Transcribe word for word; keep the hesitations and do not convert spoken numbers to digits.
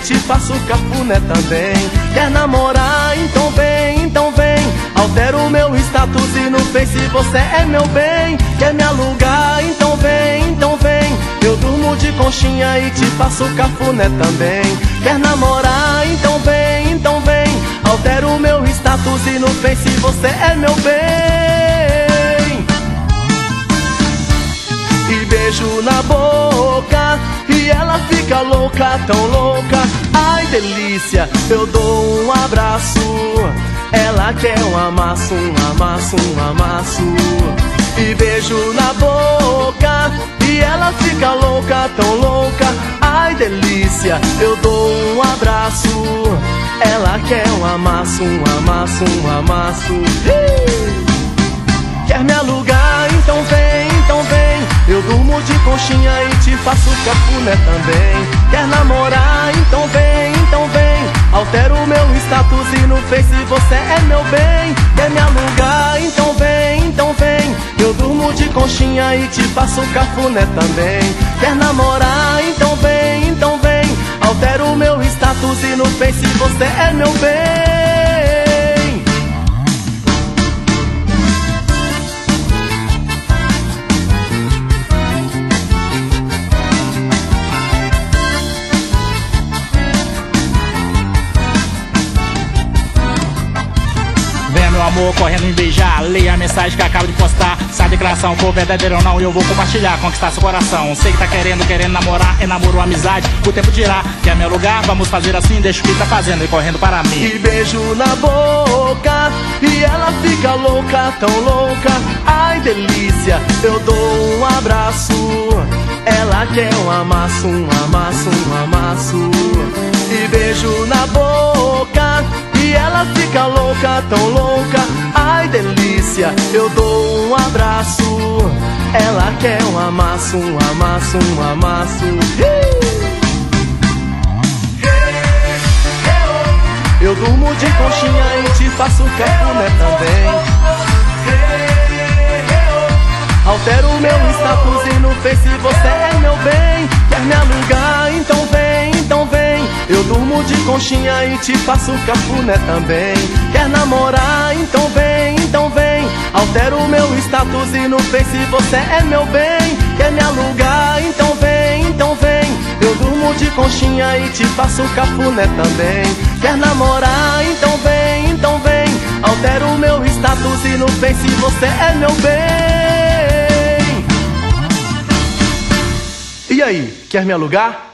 te faço cafuné também. Quer namorar? Então vem, então vem. Altera o meu status e no Face você é meu bem. Quer me alugar? Então vem, então vem. Eu durmo de conchinha e te faço cafuné também. Quer namorar? Então vem, então vem. Altera o meu status e no Face você é meu bem. E beijo na boca e ela fica louca, tão louca. Ai delícia, eu dou um abraço, ela quer um amasso, um amasso, um amasso. E beijo na boca e ela fica louca, tão louca. Ai delícia, eu dou um abraço, ela quer um amasso, um amasso, um amasso. Quer me alugar? Então vem, então vem. Eu durmo de conchinha e te faço cafuné também. Quer namorar? Então vem, então vem. Altera o meu status e no Face você é meu bem. Quer me alugar? Então vem, então vem. Eu durmo de conchinha e te faço cafuné também. Quer namorar? Então vem, então vem. Altera o meu status e no Face você é meu bem. Vem meu amor correndo me beijar, leia a mensagem que acabo de postar. Se a declaração for verdadeira ou não, eu vou compartilhar, conquistar seu coração. Sei que tá querendo, querendo namorar, é namoro, amizade, o tempo dirá. Quer meu lugar? Vamos fazer assim, deixa o que tá fazendo e correndo para mim. E beijo na boca e ela fica louca, tão louca. Ai delícia, eu dou um abraço, ela quer um amasso, um amasso, um amasso. E beijo na boca e ela fica louca, tão louca. Ai delícia, eu dou um abraço, ela quer um amasso, um amasso, um amasso. Eu durmo de conchinha e te faço cafuné também. Altera o meu status e no Face você é meu bem. Quer me alugar? Então vem, então vem. Eu durmo de conchinha e te faço cafuné também. Quer namorar? Então vem, então vem. Altera o meu status e no Face você é meu bem. Quer me alugar? Então vem, então vem. Eu durmo de conchinha e te faço cafuné também. Quer namorar? Então vem, então vem. Altera o meu status e no Face você é meu bem. E aí, quer me alugar?